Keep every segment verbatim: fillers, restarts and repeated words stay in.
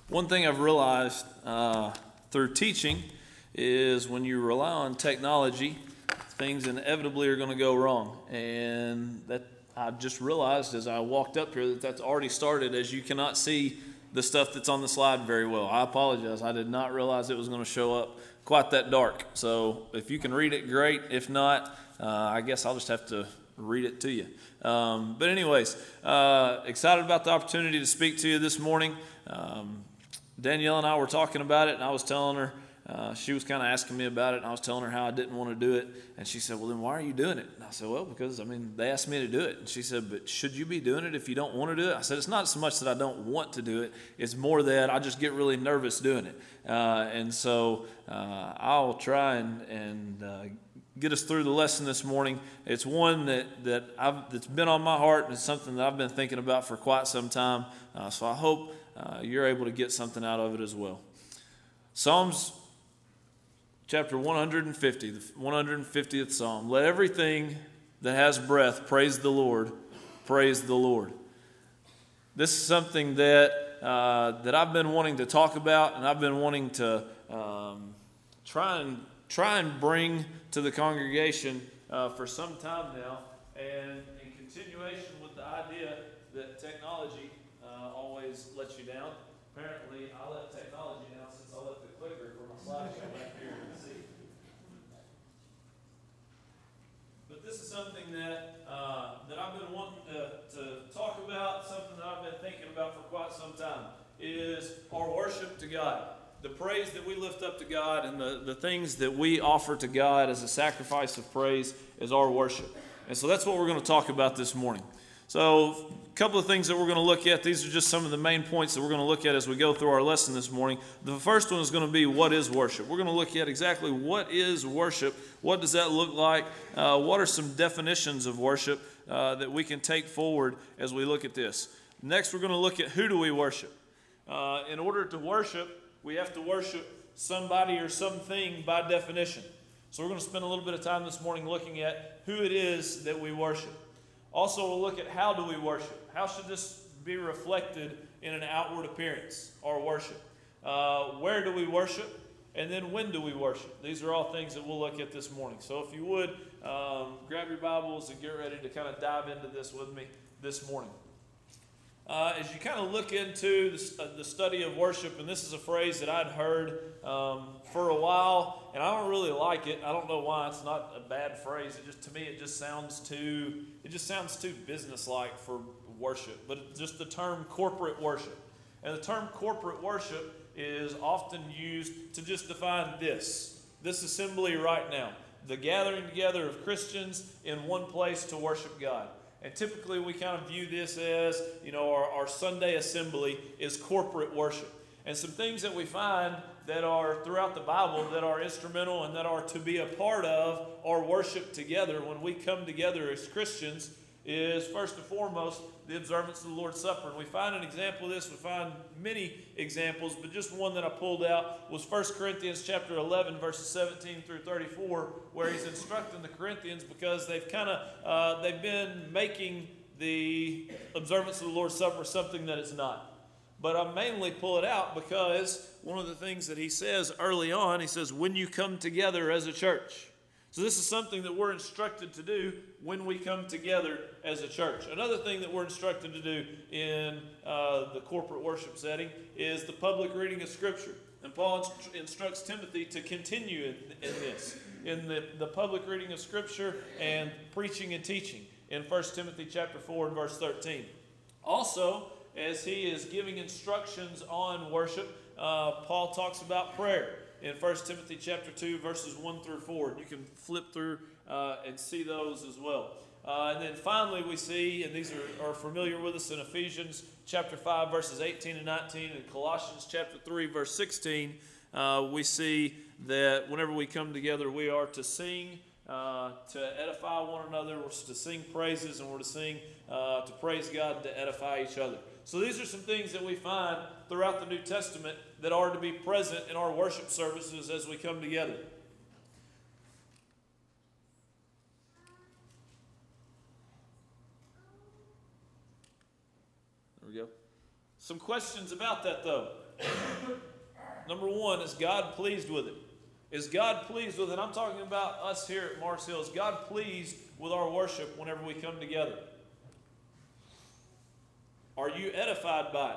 One thing I've realized uh, through teaching is when you rely on technology, things inevitably are going to go wrong. And that I just realized as I walked up here that that's already started, as you cannot see the stuff that's on the slide very well. I apologize. I did not realize it was going to show up quite that dark. So if you can read it, great. If not, uh, I guess I'll just have to read it to you. Um, but anyways, uh, excited about the opportunity to speak to you this morning. Um, Danielle and I were talking about it, and I was telling her, uh, she was kind of asking me about it, and I was telling her how I didn't want to do it. And she said, well, then why are you doing it? And I said, well, because, I mean, they asked me to do it. And she said, but should you be doing it if you don't want to do it? I said, it's not so much that I don't want to do it. It's more that I just get really nervous doing it. Uh, and so uh, I'll try and, and uh, get us through the lesson this morning. It's one that, that I've, that's been on my heart, and it's something that I've been thinking about for quite some time. Uh, so I hope uh, you're able to get something out of it as well. Psalms chapter one hundred fifty, the one hundred fiftieth Psalm. Let everything that has breath praise the Lord. Praise the Lord. This is something that uh, that I've been wanting to talk about, and I've been wanting to um, try and try and bring to the congregation uh, for some time now. And in continuation with the idea that technology uh, always lets you down. Apparently, I let technology down since I left the clicker for my slideshow back here in the seat. But this is something that uh, that I've been wanting to, to talk about, something that I've been thinking about for quite some time, is our worship to God. The praise that we lift up to God and the, the things that we offer to God as a sacrifice of praise is our worship. And so that's what we're going to talk about this morning. So a couple of things that we're going to look at. These are just some of the main points that we're going to look at as we go through our lesson this morning. The first one is going to be, what is worship? We're going to look at exactly what is worship. What does that look like? Uh, what are some definitions of worship uh, that we can take forward as we look at this? Next, we're going to look at who do we worship. Uh, in order to worship, we have to worship somebody or something by definition. So we're going to spend a little bit of time this morning looking at who it is that we worship. Also, we'll look at how do we worship. How should this be reflected in an outward appearance, our worship? Uh, where do we worship? And then when do we worship? These are all things that we'll look at this morning. So if you would, um, grab your Bibles and get ready to kind of dive into this with me this morning. Uh, as you kind of look into the, uh, the study of worship, and this is a phrase that I'd heard um, for a while, and I don't really like it. I don't know why. It's not a bad phrase. It just, to me, it just sounds too, it just sounds too businesslike for worship. But it's just the term corporate worship. And the term corporate worship is often used to just define this, this assembly right now, the gathering together of Christians in one place to worship God. And typically we kind of view this as, you know, our, our Sunday assembly is corporate worship. And some things that we find that are throughout the Bible that are instrumental and that are to be a part of our worship together when we come together as Christians is, first and foremost, the observance of the Lord's Supper. And we find an example of this. We find many examples, but just one that I pulled out was First Corinthians chapter eleven, verses seventeen through thirty-four, where he's instructing the Corinthians because they've kind of, uh, they've been making the observance of the Lord's Supper something that it's not. But I mainly pull it out because one of the things that he says early on, he says, when you come together as a church. So this is something that we're instructed to do when we come together as a church. Another thing that we're instructed to do in uh, the corporate worship setting is the public reading of Scripture. And Paul inst- instructs Timothy to continue in, in this, in the, the public reading of Scripture and preaching and teaching in First Timothy chapter four and verse thirteen. Also, as he is giving instructions on worship, uh, Paul talks about prayer in First Timothy chapter two, verses one through four. You can flip through uh, and see those as well. Uh, and then finally we see, and these are, are familiar with us in Ephesians chapter five, verses eighteen and nineteen, and Colossians chapter three, verse sixteen, uh, we see that whenever we come together, we are to sing, uh, to edify one another, we're to sing praises, and we're to sing, uh, to praise God and to edify each other. So these are some things that we find throughout the New Testament that are to be present in our worship services as we come together. There we go. Some questions about that, though. Number one, is God pleased with it? Is God pleased with it? I'm talking about us here at Mars Hill. Is God pleased with our worship whenever we come together? Are you edified by it?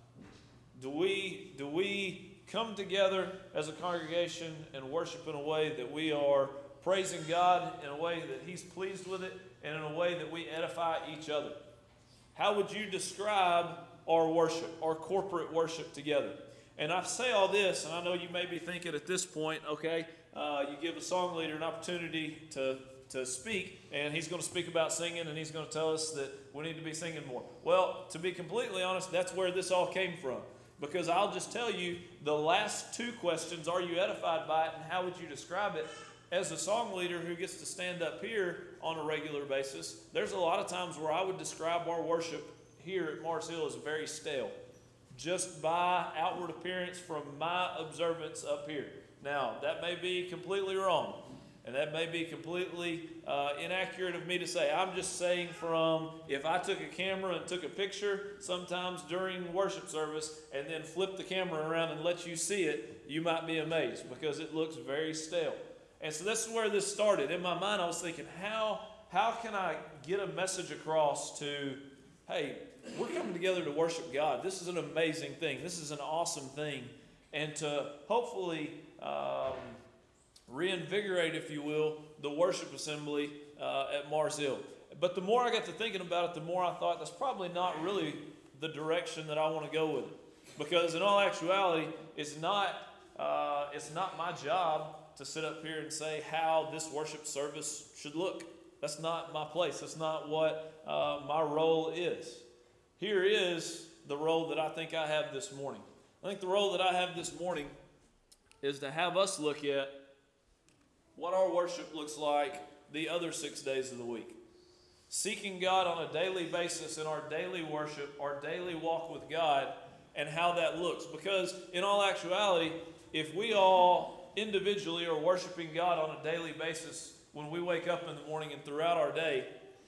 Do we, do we come together as a congregation and worship in a way that we are praising God in a way that He's pleased with it and in a way that we edify each other? How would you describe our worship, our corporate worship together? And I say all this, and I know you may be thinking at this point, okay, uh, you give a song leader an opportunity to, to speak, and he's going to speak about singing, and he's going to tell us that we need to be singing more. Well, to be completely honest, that's where this all came from. Because I'll just tell you, the last two questions, are you edified by it, and how would you describe it? As a song leader who gets to stand up here on a regular basis, there's a lot of times where I would describe our worship here at Mars Hill as very stale, just by outward appearance from my observance up here. Now, that may be completely wrong, and that may be completely uh, inaccurate of me to say. I'm just saying from, if I took a camera and took a picture sometimes during worship service and then flipped the camera around and let you see it, you might be amazed because it looks very stale. And so this is where this started. In my mind, I was thinking, how, how can I get a message across to, hey, we're coming together to worship God. This is an amazing thing. This is an awesome thing. And to hopefully um, reinvigorate, if you will, the worship assembly uh, at Mars Hill. But the more I got to thinking about it, the more I thought that's probably not really the direction that I want to go with it. Because in all actuality, it's not, uh, it's not my job to sit up here and say how this worship service should look. That's not my place. That's not what uh, my role is. Here is the role that I think I have this morning. I think the role that I have this morning is to have us look at what our worship looks like the other six days of the week. Seeking God on a daily basis in our daily worship, our daily walk with God, and how that looks. Because in all actuality, if we all individually are worshiping God on a daily basis when we wake up in the morning and throughout our day,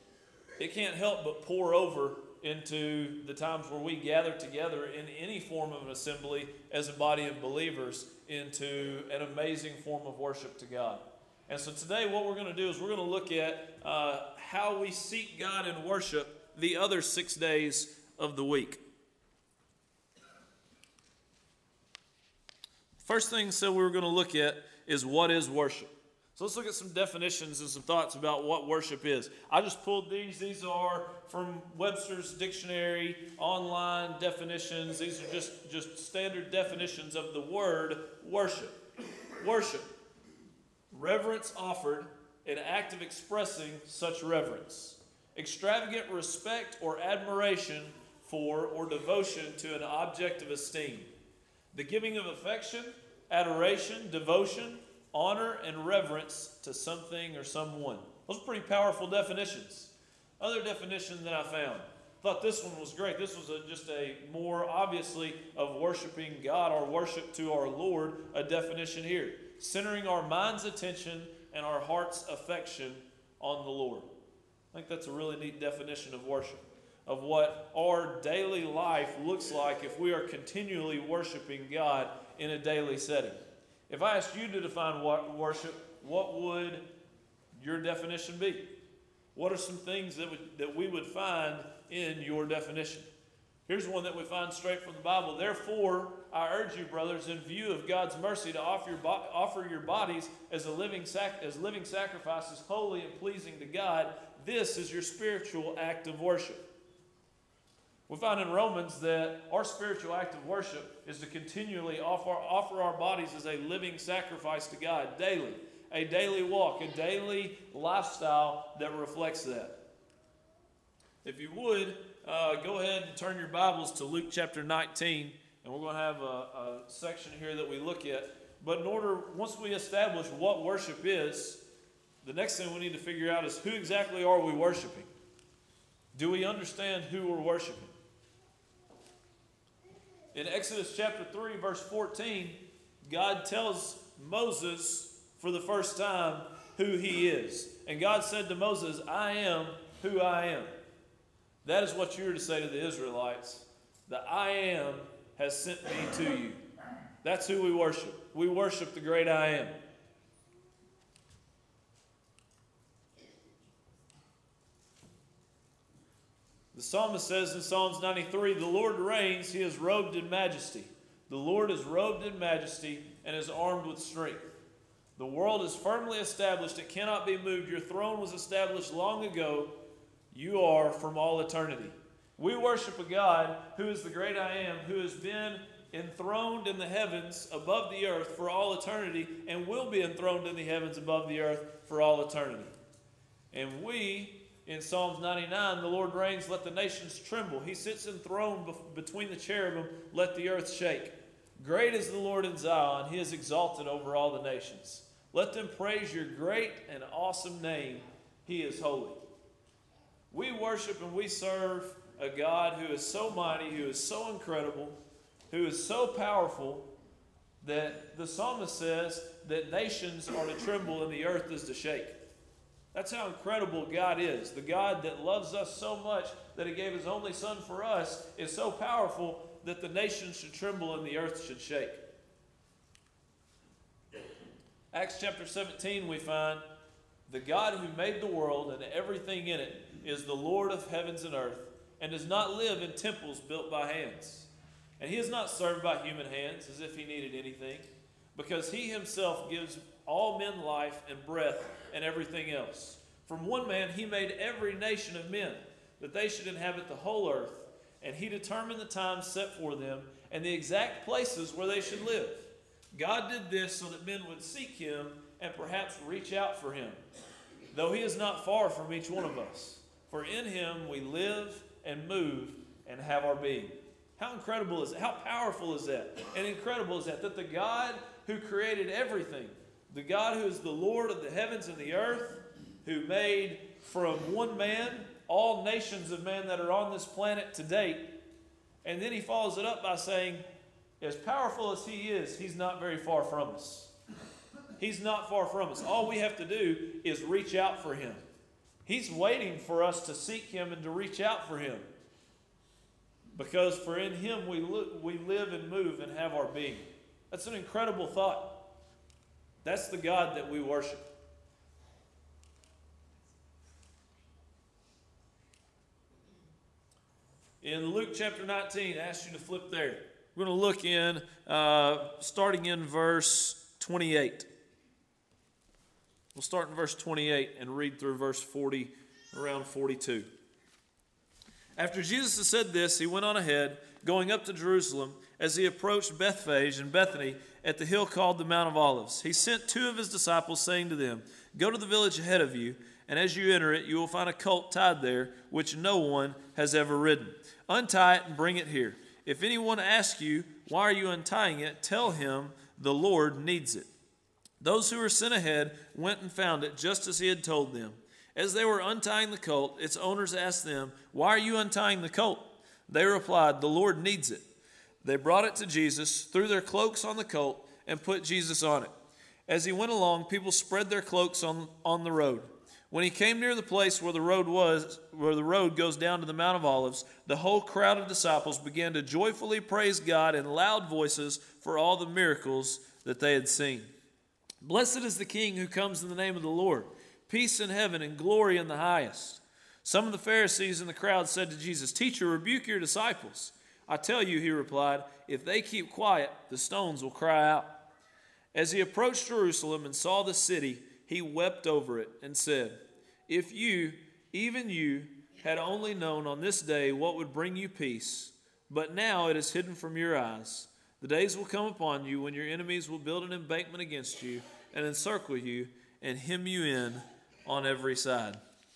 it can't help but pour over into the times where we gather together in any form of an assembly as a body of believers into an amazing form of worship to God. And so today what we're going to do is we're going to look at uh, how we seek God in worship the other six days of the week. First thing so we're going to look at is what is worship. So let's look at some definitions and some thoughts about what worship is. I just pulled these. These are from Webster's Dictionary, online definitions. These are just, just standard definitions of the word worship. Worship. Reverence offered, an act of expressing such reverence. Extravagant respect or admiration for or devotion to an object of esteem. The giving of affection, adoration, devotion, honor, and reverence to something or someone. Those are pretty powerful definitions. Other definition that I found. Thought this one was great. This was a, just a more obviously of worshiping God, our worship to our Lord, a definition here. Centering our mind's attention and our heart's affection on the Lord. I think that's a really neat definition of worship, of what our daily life looks like if we are continually worshiping God in a daily setting. If I asked you to define what worship, what would your definition be? What are some things that, would, that we would find in your definition? Here's one that we find straight from the Bible. Therefore, I urge you, brothers, in view of God's mercy, to offer your, bo- offer your bodies as a living sac- as living sacrifices, holy and pleasing to God. This is your spiritual act of worship. We find in Romans that our spiritual act of worship is to continually offer, offer our bodies as a living sacrifice to God daily. A daily walk, a daily lifestyle that reflects that. If you would, uh, go ahead and turn your Bibles to Luke chapter nineteen, and we're going to have a, a section here that we look at. But in order, once we establish what worship is, the next thing we need to figure out is who exactly are we worshiping? Do we understand who we're worshiping? In Exodus chapter three, verse fourteen, God tells Moses for the first time who he is. And God said to Moses, I am who I am. That is what you're to say to the Israelites. The I am has sent me to you. That's who we worship. We worship the great I am. The psalmist says in Psalms ninety-three, the Lord reigns, he is robed in majesty. The Lord is robed in majesty and is armed with strength. The world is firmly established, it cannot be moved. Your throne was established long ago. You are from all eternity. We worship a God who is the great I am, who has been enthroned in the heavens above the earth for all eternity, and will be enthroned in the heavens above the earth for all eternity. And we, in Psalms ninety-nine, the Lord reigns, let the nations tremble. He sits enthroned between the cherubim, let the earth shake. Great is the Lord in Zion, he is exalted over all the nations. Let them praise your great and awesome name, he is holy. We worship and we serve a God who is so mighty, who is so incredible, who is so powerful that the psalmist says that nations are to tremble and the earth is to shake. That's how incredible God is. The God that loves us so much that he gave his only son for us is so powerful that the nations should tremble and the earth should shake. Acts chapter seventeen, we find the God who made the world and everything in it is the Lord of heavens and earth, and does not live in temples built by hands. And he is not served by human hands as if he needed anything, because he himself gives all men life and breath and everything else. From one man he made every nation of men, that they should inhabit the whole earth, and he determined the times set for them and the exact places where they should live. God did this so that men would seek him and perhaps reach out for him, though he is not far from each one of us. For in him we live and move and have our being. How incredible is that? How powerful is that? And incredible is that, that the God who created everything, the God who is the Lord of the heavens and the earth, who made from one man all nations of men that are on this planet to date, and then he follows it up by saying, as powerful as he is, he's not very far from us. He's not far from us. All we have to do is reach out for him. He's waiting for us to seek him and to reach out for him. Because for in him we, li- we live and move and have our being. That's an incredible thought. That's the God that we worship. In Luke chapter nineteen, I ask you to flip there. We're going to look in, uh, starting in verse twenty-eight. We'll start in verse twenty-eight and read through verse forty, around forty-two. After Jesus had said this, he went on ahead, going up to Jerusalem. As he approached Bethphage and Bethany at the hill called the Mount of Olives, he sent two of his disciples, saying to them, go to the village ahead of you, and as you enter it, you will find a colt tied there, which no one has ever ridden. Untie it and bring it here. If anyone asks you, why are you untying it? Tell him the Lord needs it. Those who were sent ahead went and found it just as he had told them. As they were untying the colt, its owners asked them, why are you untying the colt? They replied, the Lord needs it. They brought it to Jesus, threw their cloaks on the colt, and put Jesus on it. As he went along, people spread their cloaks on, on the road. When he came near the place where the road was, where the road goes down to the Mount of Olives, the whole crowd of disciples began to joyfully praise God in loud voices for all the miracles that they had seen. Blessed is the King who comes in the name of the Lord. Peace in heaven and glory in the highest. Some of the Pharisees in the crowd said to Jesus, Teacher, rebuke your disciples. I tell you, he replied, if they keep quiet, the stones will cry out. As he approached Jerusalem and saw the city, he wept over it and said, if you, even you, had only known on this day what would bring you peace, but now it is hidden from your eyes. The days will come upon you when your enemies will build an embankment against you and encircle you and hem you in on every side.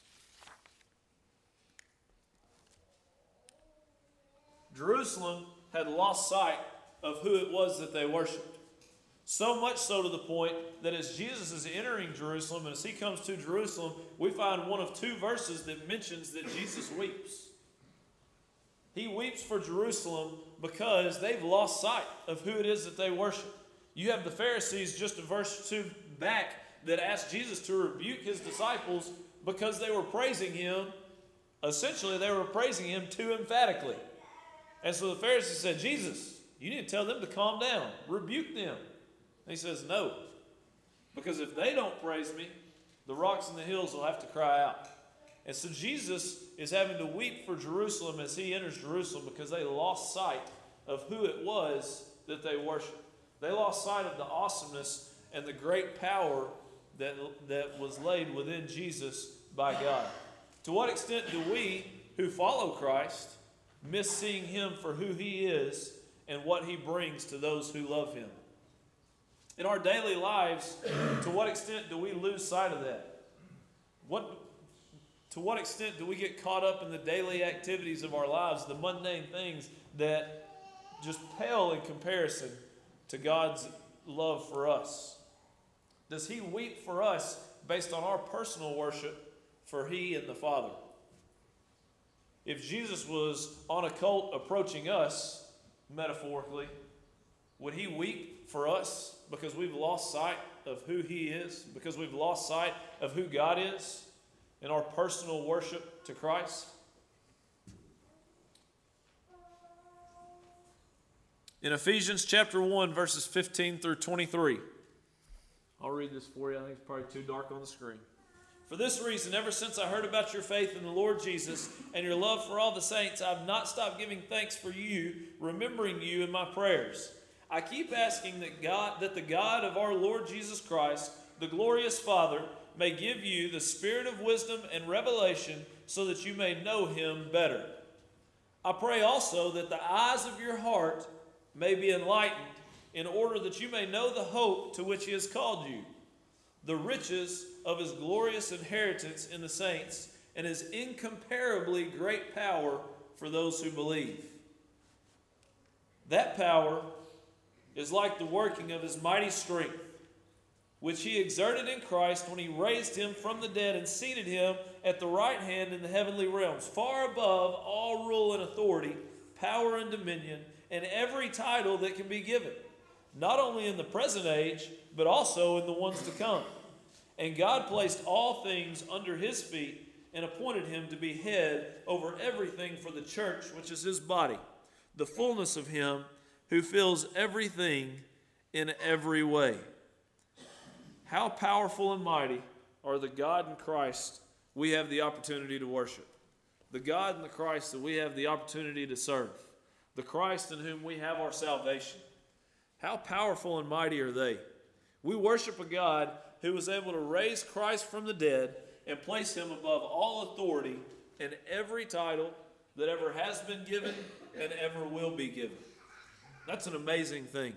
Jerusalem had lost sight of who it was that they worshiped. So much so to the point that as Jesus is entering Jerusalem, and as he comes to Jerusalem, we find one of two verses that mentions that Jesus weeps. He weeps for Jerusalem because they've lost sight of who it is that they worship. You have the Pharisees just a verse two back that asked Jesus to rebuke his disciples because they were praising him. Essentially, they were praising him too emphatically. And so the Pharisees said, Jesus, You need to tell them to calm down. Rebuke them. And he says, no. Because if they don't praise me, the rocks and the hills will have to cry out. And so Jesus is having to weep for Jerusalem as he enters Jerusalem because they lost sight of who it was that they worshiped. They lost sight of the awesomeness and the great power that, that was laid within Jesus by God. To what extent do we who follow Christ miss seeing him for who he is and what he brings to those who love him? In our daily lives, to what extent do we lose sight of that? What, to what extent do we get caught up in the daily activities of our lives, the mundane things that just pale in comparison to God's love for us? Does he weep for us based on our personal worship for he and the Father? If Jesus was on a colt approaching us, metaphorically, would he weep for us because we've lost sight of who he is, because we've lost sight of who God is in our personal worship to Christ? In Ephesians chapter one, verses fifteen through twenty-three. I'll read this for you. I think it's probably too dark on the screen. For this reason, ever since I heard about your faith in the Lord Jesus and your love for all the saints, I've not stopped giving thanks for you, remembering you in my prayers. I keep asking that God, that the God of our Lord Jesus Christ, the glorious Father, may give you the spirit of wisdom and revelation so that you may know him better. I pray also that the eyes of your heart may be enlightened, in order that you may know the hope to which he has called you, the riches of his glorious inheritance in the saints, and his incomparably great power for those who believe. That power is like the working of his mighty strength, which he exerted in Christ when he raised him from the dead and seated him at the right hand in the heavenly realms, far above all rule and authority, power and dominion, and every title that can be given, not only in the present age, but also in the ones to come. And God placed all things under his feet and appointed him to be head over everything for the church, which is his body, the fullness of him who fills everything in every way. How powerful and mighty are the God and Christ we have the opportunity to worship, the God and the Christ that we have the opportunity to serve, the Christ in whom we have our salvation. How powerful and mighty are they? We worship a God who was able to raise Christ from the dead and place him above all authority and every title that ever has been given and ever will be given. That's an amazing thing.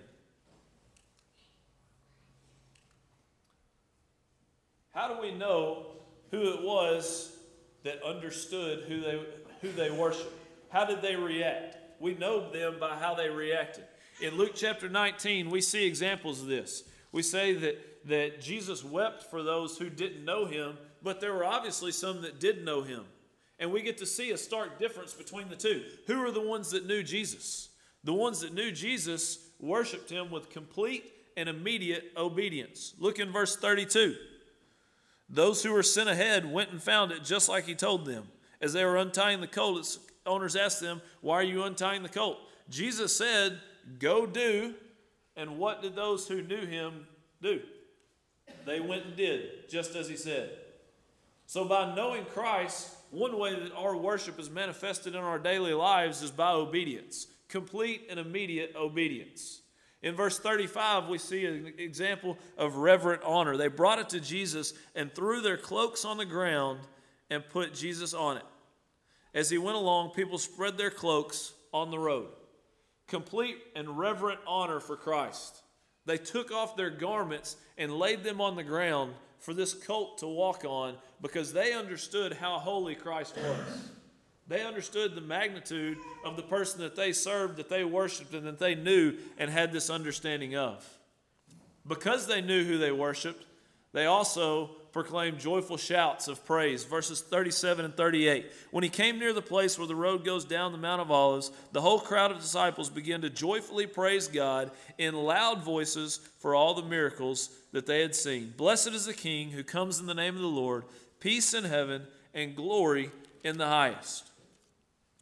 How do we know who it was that understood who they, who they worshiped? How did they react? We know them by how they reacted. In Luke chapter nineteen, we see examples of this. We say that, that Jesus wept for those who didn't know him, but there were obviously some that did know him. And we get to see a stark difference between the two. Who are the ones that knew Jesus? The ones that knew Jesus worshiped him with complete and immediate obedience. Look in verse thirty-two. Those who were sent ahead went and found it just like he told them. As they were untying the colt, its owners asked them, "Why are you untying the colt?" Jesus said, "Go do." And what did those who knew him do? They went and did, just as he said. So by knowing Christ, one way that our worship is manifested in our daily lives is by obedience. Complete and immediate obedience. In verse thirty-five, we see an example of reverent honor. They brought it to Jesus and threw their cloaks on the ground and put Jesus on it. As he went along, people spread their cloaks on the road. Complete and reverent honor for Christ. They took off their garments and laid them on the ground for this colt to walk on because they understood how holy Christ was. They understood the magnitude of the person that they served, that they worshiped, and that they knew and had this understanding of. Because they knew who they worshiped, they also proclaimed joyful shouts of praise. Verses thirty-seven and thirty-eight. When he came near the place where the road goes down the Mount of Olives, the whole crowd of disciples began to joyfully praise God in loud voices for all the miracles that they had seen. Blessed is the King who comes in the name of the Lord, peace in heaven and glory in the highest.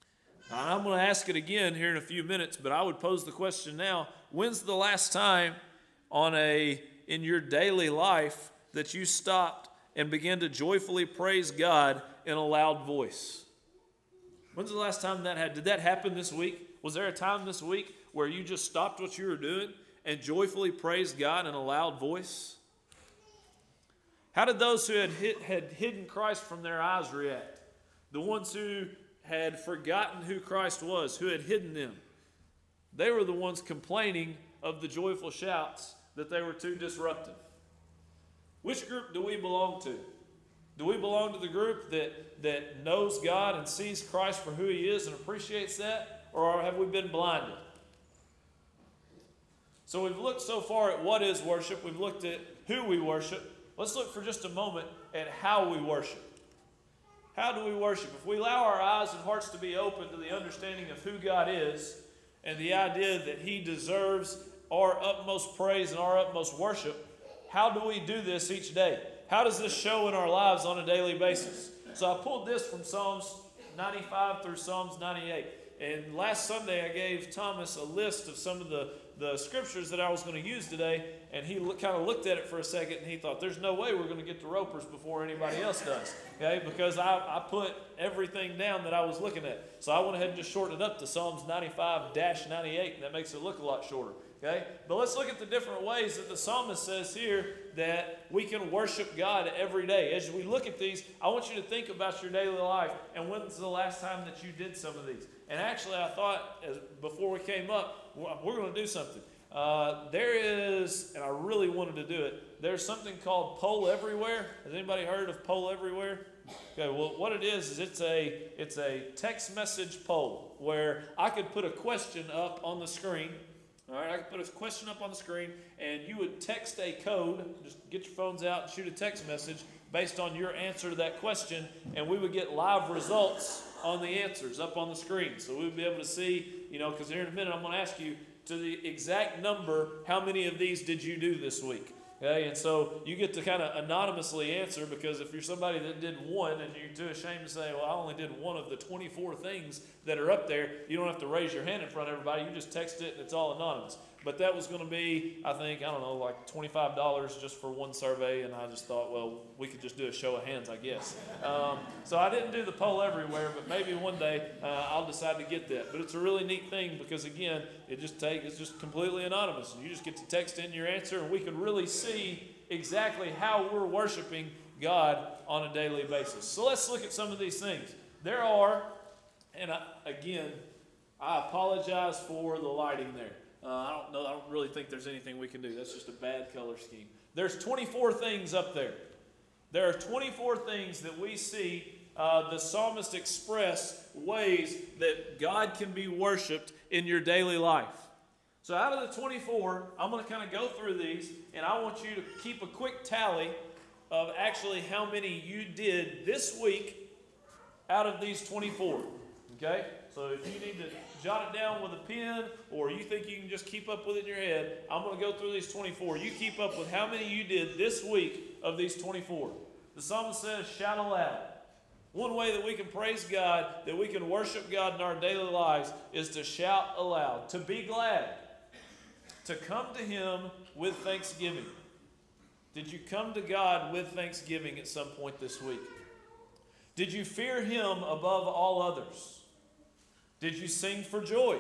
I'm going to ask it again here in a few minutes, but I would pose the question now, when's the last time on a in your daily life that you stopped and began to joyfully praise God in a loud voice? When's the last time that had? Did that happen this week? Was there a time this week where you just stopped what you were doing and joyfully praised God in a loud voice? How did those who had, hit, had hidden Christ from their eyes react? The ones who had forgotten who Christ was, who had hidden them. They were the ones complaining of the joyful shouts that they were too disruptive. Which group do we belong to? Do we belong to the group that, that knows God and sees Christ for who He is and appreciates that? Or have we been blinded? So we've looked so far at what is worship. We've looked at who we worship. Let's look for just a moment at how we worship. How do we worship? If we allow our eyes and hearts to be open to the understanding of who God is and the idea that He deserves our utmost praise and our utmost worship, how do we do this each day? How does this show in our lives on a daily basis? So I pulled this from Psalms ninety-five through Psalms ninety-eight. And last Sunday I gave Thomas a list of some of the, the scriptures that I was going to use today. And he look, kind of looked at it for a second and he thought, there's no way we're going to get to Ropers before anybody else does. Okay, because I, I put everything down that I was looking at. So I went ahead and just shortened it up to Psalms ninety-five ninety-eight. And that makes it look a lot shorter. Okay, but let's look at the different ways that the psalmist says here that we can worship God every day. As we look at these, I want you to think about your daily life and when's the last time that you did some of these. And actually, I thought as, before we came up, we're going to do something. Uh, there is, and I really wanted to do it, there's something called Poll Everywhere. Has anybody heard of Poll Everywhere? Okay, well, what it is, is it's a, it's a text message poll where I could put a question up on the screen. All right, I could put a question up on the screen, and you would text a code. Just get your phones out and shoot a text message based on your answer to that question, and we would get live results on the answers up on the screen. So we would be able to see, you know, because here in a minute I'm going to ask you to the exact number, how many of these did you do this week? Okay, and so you get to kind of anonymously answer, because if you're somebody that did one and you're too ashamed to say, well, I only did one of the twenty-four things that are up there, you don't have to raise your hand in front of everybody. You just text it and it's all anonymous. But that was going to be, I think, I don't know, like twenty-five dollars just for one survey, and I just thought, well, we could just do a show of hands, I guess. Um, so I didn't do the poll everywhere, but maybe one day uh, I'll decide to get that. But it's a really neat thing because, again, it just take, it's just completely anonymous. You just get to text in your answer, and we can really see exactly how we're worshiping God on a daily basis. So let's look at some of these things. There are, and I, again, I apologize for the lighting there. Uh, I don't know. I don't really think there's anything we can do. That's just a bad color scheme. There's twenty-four things up there. There are twenty-four things that we see uh, the psalmist express ways that God can be worshipped in your daily life. So out of the twenty-four, I'm going to kind of go through these, and I want you to keep a quick tally of actually how many you did this week out of these twenty-four. Okay? So if you need to jot it down with a pen, or you think you can just keep up with it in your head, I'm going to go through these twenty-four. You keep up with how many you did this week of these twenty-four. The psalmist says, shout aloud. One way that we can praise God, that we can worship God in our daily lives, is to shout aloud, to be glad, to come to Him with thanksgiving. Did you come to God with thanksgiving at some point this week? Did you fear Him above all others? Did you sing for joy?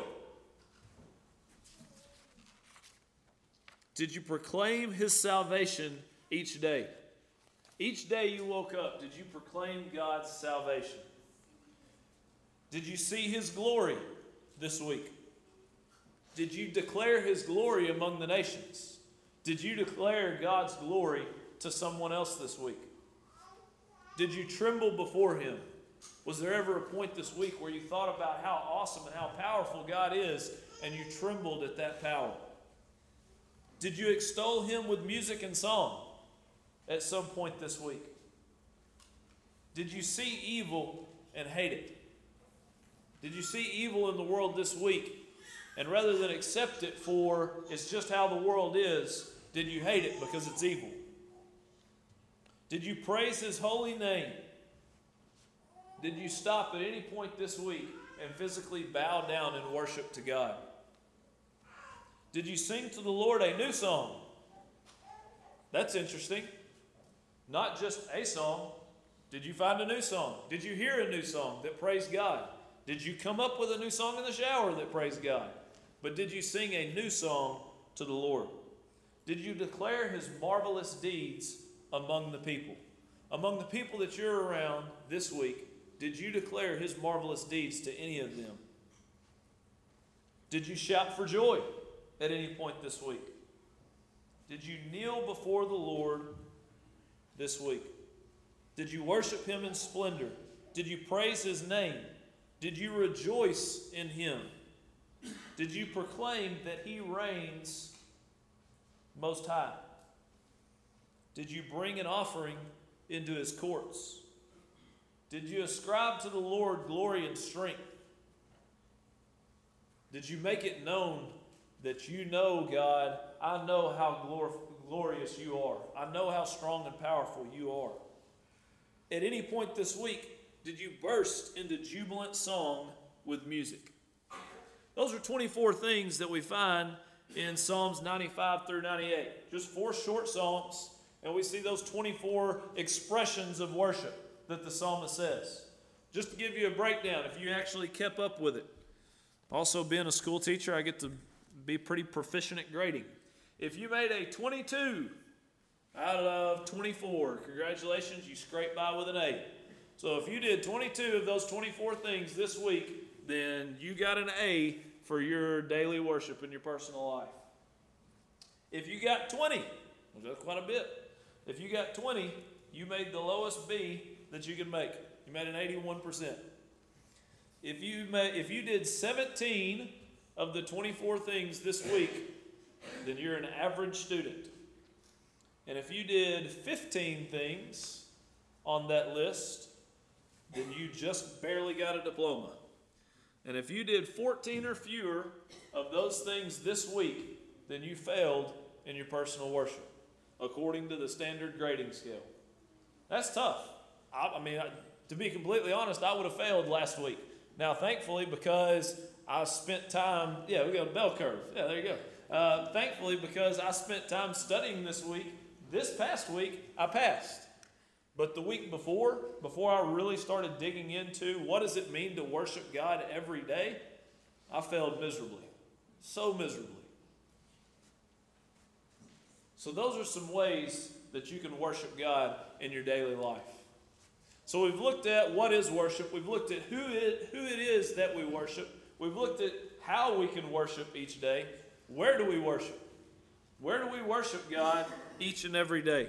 Did you proclaim His salvation each day? Each day you woke up, did you proclaim God's salvation? Did you see His glory this week? Did you declare His glory among the nations? Did you declare God's glory to someone else this week? Did you tremble before Him? Was there ever a point this week where you thought about how awesome and how powerful God is, and you trembled at that power? Did you extol Him with music and song at some point this week? Did you see evil and hate it? Did you see evil in the world this week, and rather than accept it for it's just how the world is, did you hate it because it's evil? Did you praise His holy name? Did you stop at any point this week and physically bow down in worship to God? Did you sing to the Lord a new song? That's interesting. Not just a song. Did you find a new song? Did you hear a new song that praised God? Did you come up with a new song in the shower that praised God? But did you sing a new song to the Lord? Did you declare his marvelous deeds among the people? Among the people that you're around this week, did you declare his marvelous deeds to any of them? Did you shout for joy at any point this week? Did you kneel before the Lord this week? Did you worship him in splendor? Did you praise his name? Did you rejoice in him? Did you proclaim that he reigns most high? Did you bring an offering into his courts? Did you ascribe to the Lord glory and strength? Did you make it known that you know, God, I know how glor- glorious you are. I know how strong and powerful you are. At any point this week, did you burst into jubilant song with music? Those are twenty-four things that we find in Psalms ninety-five through ninety-eight. Just four short psalms, and we see those twenty-four expressions of worship that the psalmist says. Just to give you a breakdown, if you actually kept up with it. Also, being a school teacher, I get to be pretty proficient at grading. If you made a twenty-two out of twenty-four, congratulations, you scraped by with an A. So if you did twenty-two of those twenty-four things this week, then you got an A for your daily worship in your personal life. If you got twenty, which is quite a bit. If you got twenty, you made the lowest B that you could make. You made an eighty-one percent. If you made, if you did seventeen of the twenty-four things this week, then you're an average student. And if you did fifteen things on that list, then you just barely got a diploma. And if you did fourteen or fewer of those things this week, then you failed in your personal worship, according to the standard grading scale. That's tough. I, I mean, I, to be completely honest, I would have failed last week. Now, thankfully, because I spent time, yeah, we got a bell curve. Yeah, there you go. Uh, thankfully, because I spent time studying this week, this past week, I passed. But the week before, before I really started digging into what does it mean to worship God every day, I failed miserably. So miserably. So those are some ways that you can worship God in your daily life. So we've looked at what is worship. We've looked at who it, who it is that we worship. We've looked at how we can worship each day. Where do we worship? Where do we worship God each and every day?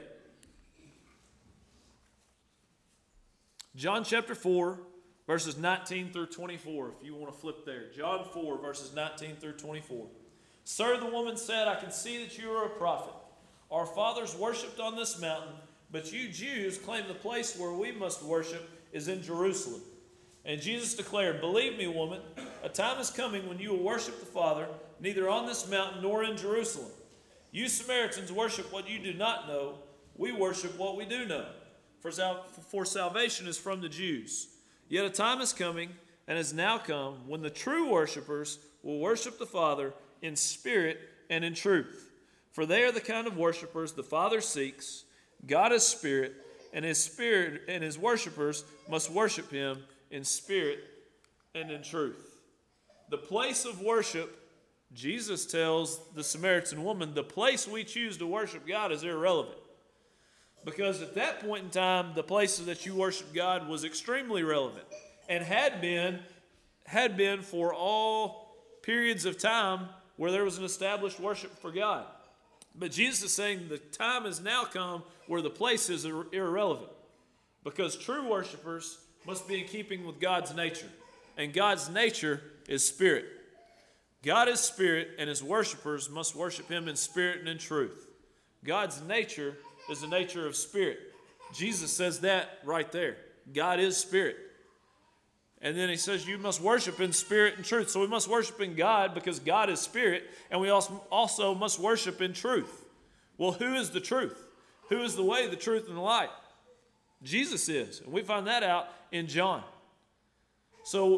John chapter four, verses nineteen through twenty-four, if you want to flip there. John four, verses nineteen through twenty-four. Sir, the woman said, I can see that you are a prophet. Our fathers worshipped on this mountain, but you Jews claim the place where we must worship is in Jerusalem. And Jesus declared, Believe me, woman, a time is coming when you will worship the Father, neither on this mountain nor in Jerusalem. You Samaritans worship what you do not know. We worship what we do know. For, sal- for salvation is from the Jews. Yet a time is coming, and has now come, when the true worshipers will worship the Father in spirit and in truth. For they are the kind of worshipers the Father seeks. God is spirit, and his spirit and his worshipers must worship him in spirit and in truth. The place of worship, Jesus tells the Samaritan woman, the place we choose to worship God is irrelevant. Because at that point in time, the place that you worship God was extremely relevant and had been, had been for all periods of time where there was an established worship for God. But Jesus is saying the time has now come where the place is ir- irrelevant. Because true worshipers must be in keeping with God's nature. And God's nature is spirit. God is spirit, and his worshipers must worship him in spirit and in truth. God's nature is the nature of spirit. Jesus says that right there. God is spirit. And then he says you must worship in spirit and truth. So we must worship in God because God is spirit, and we also, also must worship in truth. Well, who is the truth? Who is the way, the truth, and the light? Jesus is. And we find that out in John. So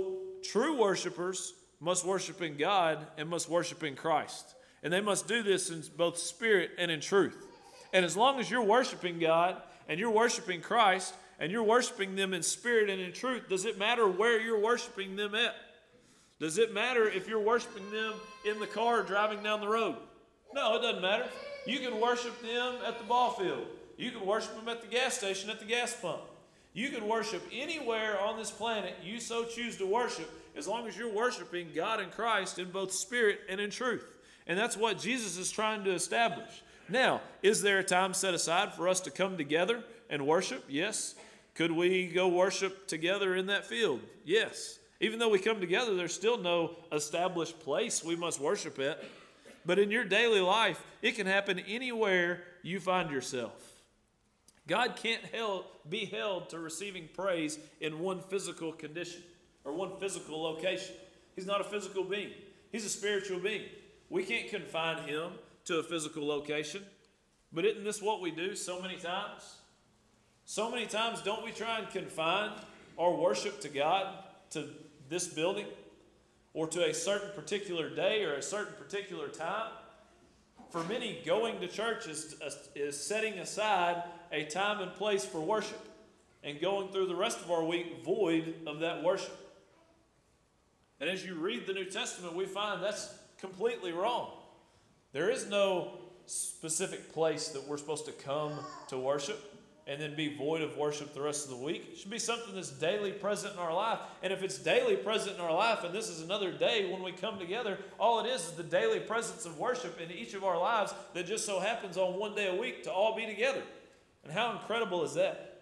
true worshipers must worship in God and must worship in Christ. And they must do this in both spirit and in truth. And as long as you're worshiping God and you're worshiping Christ and you're worshiping them in spirit and in truth, does it matter where you're worshiping them at? Does it matter if you're worshiping them in the car driving down the road? No, it doesn't matter. You can worship them at the ball field. You can worship them at the gas station, at the gas pump. You can worship anywhere on this planet you so choose to worship, as long as you're worshiping God and Christ in both spirit and in truth. And that's what Jesus is trying to establish. Now, is there a time set aside for us to come together and worship? Yes. Could we go worship together in that field? Yes. Even though we come together, there's still no established place we must worship at. But in your daily life, it can happen anywhere you find yourself. God can't held, be held to receiving praise in one physical condition or one physical location. He's not a physical being. He's a spiritual being. We can't confine him to a physical location. But isn't this what we do so many times? So many times don't we try and confine our worship to God to this building or to a certain particular day or a certain particular time? For many, going to church is, is setting aside a time and place for worship and going through the rest of our week void of that worship. And as you read the New Testament, we find that's completely wrong. There is no specific place that we're supposed to come to worship and then be void of worship the rest of the week. It should be something that's daily present in our life. And if it's daily present in our life, and this is another day when we come together, all it is is the daily presence of worship in each of our lives that just so happens on one day a week to all be together. And how incredible is that?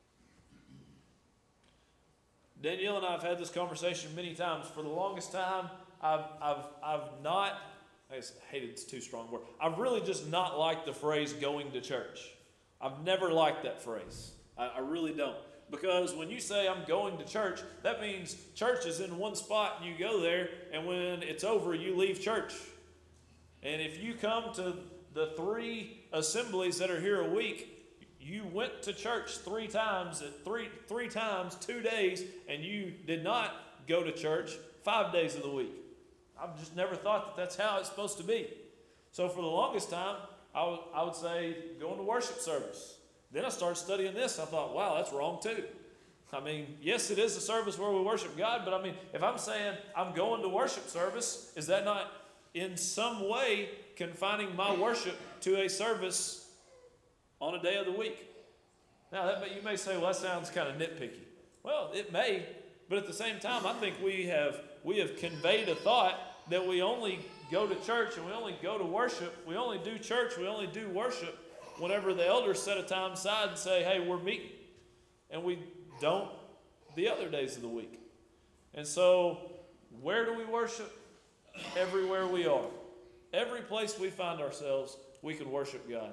Danielle and I have had this conversation many times. For the longest time, I've, I've, I've not, I guess hated it's too strong a word. I've really just not liked the phrase going to church. I've never liked that phrase. I, I really don't. Because when you say I'm going to church, that means church is in one spot and you go there, and when it's over, you leave church. And if you come to the three assemblies that are here a week, you went to church three times, at three, three times, two days, and you did not go to church five days of the week. I've just never thought that that's how it's supposed to be. So for the longest time, I would, I would say going to worship service. Then I started studying this. I thought, wow, that's wrong too. I mean, yes, it is a service where we worship God, but I mean, if I'm saying I'm going to worship service, is that not in some way confining my worship to a service on a day of the week? Now, that may, you may say, well, that sounds kind of nitpicky. Well, it may, but at the same time, I think we have we have conveyed a thought that we only go to church and we only go to worship. We only do church, we only do worship whenever the elders set a time aside and say, hey, we're meeting. And we don't the other days of the week. And so, where do we worship? Everywhere we are. Every place we find ourselves, we can worship God.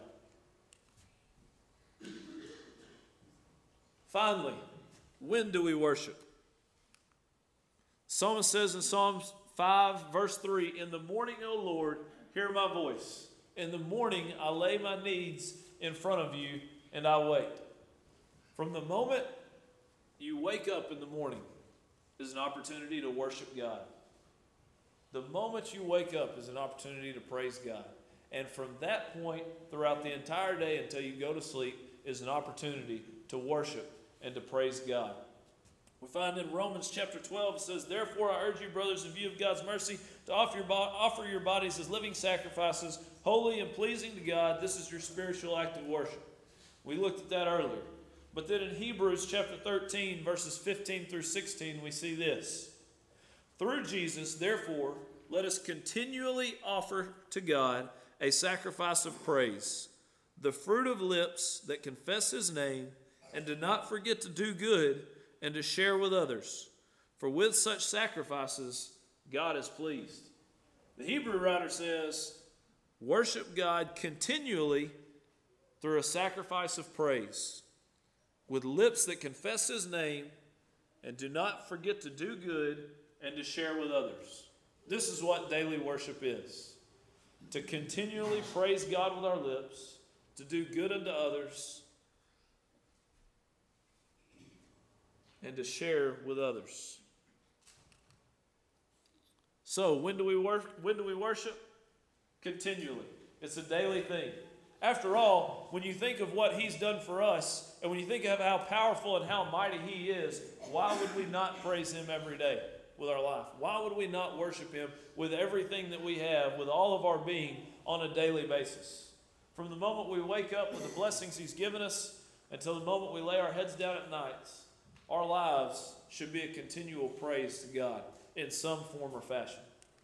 Finally, when do we worship? Psalmist says in Psalms five, verse three, in the morning, O Lord, hear my voice. In the morning, I lay my needs in front of you, and I wait. From the moment you wake up in the morning is an opportunity to worship God. The moment you wake up is an opportunity to praise God. And from that point, throughout the entire day until you go to sleep, is an opportunity to worship and to praise God. We find in Romans chapter twelve, it says, therefore I urge you, brothers, in view of God's mercy, to offer your, bo- offer your bodies as living sacrifices, holy and pleasing to God. This is your spiritual act of worship. We looked at that earlier. But then in Hebrews chapter thirteen, verses fifteen through sixteen, we see this. Through Jesus, therefore, let us continually offer to God a sacrifice of praise, the fruit of lips that confess his name, and do not forget to do good and to share with others. For with such sacrifices, God is pleased. The Hebrew writer says, worship God continually through a sacrifice of praise, with lips that confess his name, and do not forget to do good and to share with others. This is what daily worship is. To continually praise God with our lips, to do good unto others, and to share with others. So when do we work? When do we worship? Continually. It's a daily thing. After all, when you think of what he's done for us, and when you think of how powerful and how mighty he is, why would we not praise him every day with our life? Why would we not worship him with everything that we have, with all of our being, on a daily basis? From the moment we wake up with the blessings he's given us until the moment we lay our heads down at night, our lives should be a continual praise to God in some form or fashion.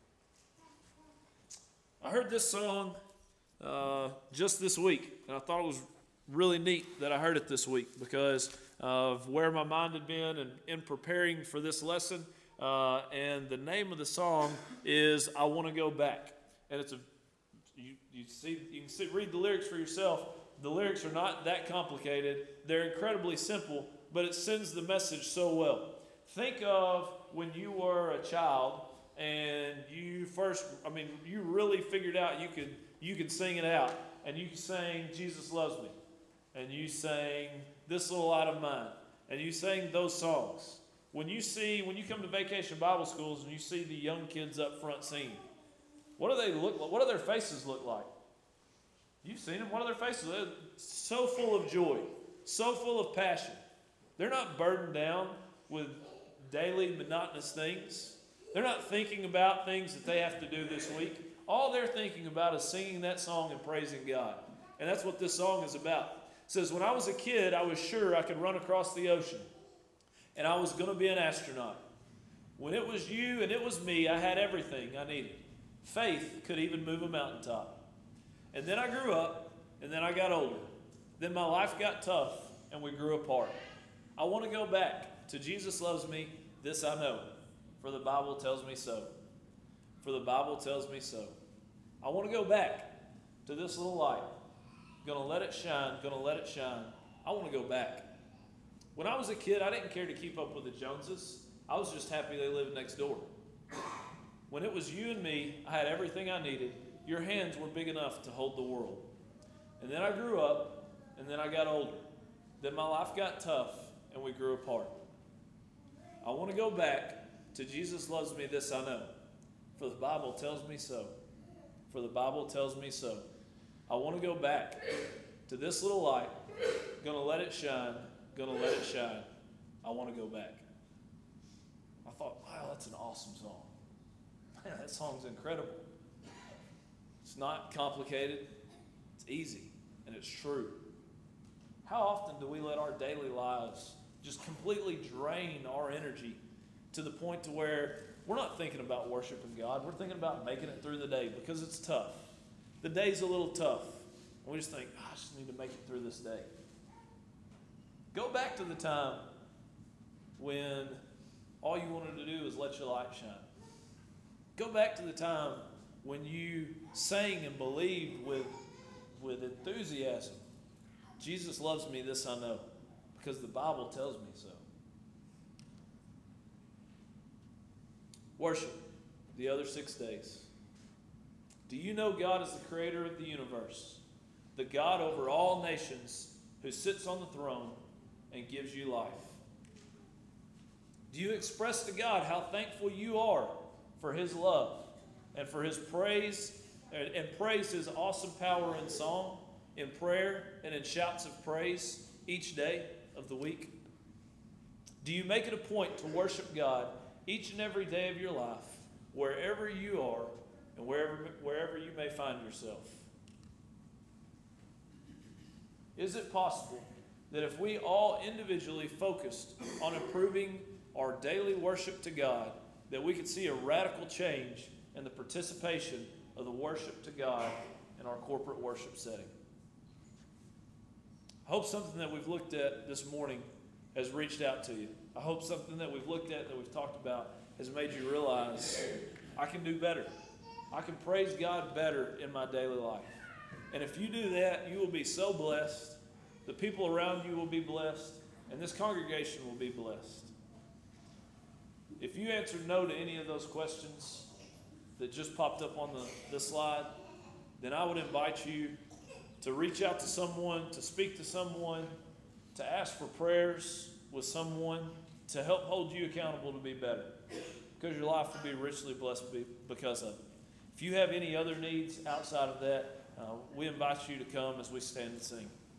I heard this song uh, just this week, and I thought it was really neat that I heard it this week because of where my mind had been and in preparing for this lesson. Uh, and the name of the song is "I Want to Go Back," and it's a you you see you can see, read the lyrics for yourself. The lyrics are not that complicated; they're incredibly simple, but it sends the message so well. Think of when you were a child and you first, I mean, you really figured out you could you could sing it out, and you sang "Jesus Loves Me," and you sang "This Little Light of Mine," and you sang those songs. When you see, when you come to Vacation Bible Schools and you see the young kids up front singing, what do they look like? What do their faces look like? You've seen them. What are their faces? They're so full of joy, so full of passion. They're not burdened down with daily monotonous things. They're not thinking about things that they have to do this week. All they're thinking about is singing that song and praising God. And that's what this song is about. It says, when I was a kid, I was sure I could run across the ocean, and I was going to be an astronaut. When it was you and it was me, I had everything I needed. Faith could even move a mountaintop. And then I grew up, and then I got older. Then my life got tough, and we grew apart. I want to go back to Jesus Loves Me, this I know, for the Bible tells me so. For the Bible tells me so. I want to go back to this little light. Gonna let it shine, gonna let it shine. I want to go back. When I was a kid, I didn't care to keep up with the Joneses. I was just happy they lived next door. When it was you and me, I had everything I needed. Your hands were big enough to hold the world. And then I grew up, and then I got older. Then my life got tough, and we grew apart. I want to go back to Jesus Loves Me, this I know. For the Bible tells me so. For the Bible tells me so. I want to go back to this little light. Gonna let it shine. Gonna let it shine. I want to go back. I thought, wow, that's an awesome song. Man, that song's incredible. It's not complicated. It's easy, and it's true. How often do we let our daily lives just completely drain our energy to the point to where we're not thinking about worshiping God. We're thinking about making it through the day because it's tough. The day's a little tough. And we just think, oh, I just need to make it through this day. Go back to the time when all you wanted to do was let your light shine. Go back to the time when you sang and believed with, with enthusiasm. Jesus loves me, this I know, because the Bible tells me so. Worship the other six days. Do you know God is the creator of the universe, the God over all nations who sits on the throne and gives you life? Do you express to God how thankful you are for his love and for his praise and praise his awesome power in song, in prayer, and in shouts of praise each day of the week? Do you make it a point to worship God each and every day of your life, wherever you are and wherever, wherever you may find yourself? Is it possible that if we all individually focused on improving our daily worship to God, that we could see a radical change in the participation of the worship to God in our corporate worship setting? I hope something that we've looked at this morning has reached out to you. I hope something that we've looked at, that we've talked about, has made you realize I can do better. I can praise God better in my daily life. And if you do that, you will be so blessed. The people around you will be blessed, and this congregation will be blessed. If you answered no to any of those questions that just popped up on the, the slide, then I would invite you to reach out to someone, to speak to someone, to ask for prayers with someone, to help hold you accountable to be better. because your life will be richly blessed be- because of it. If you have any other needs outside of that, uh, we invite you to come as we stand and sing.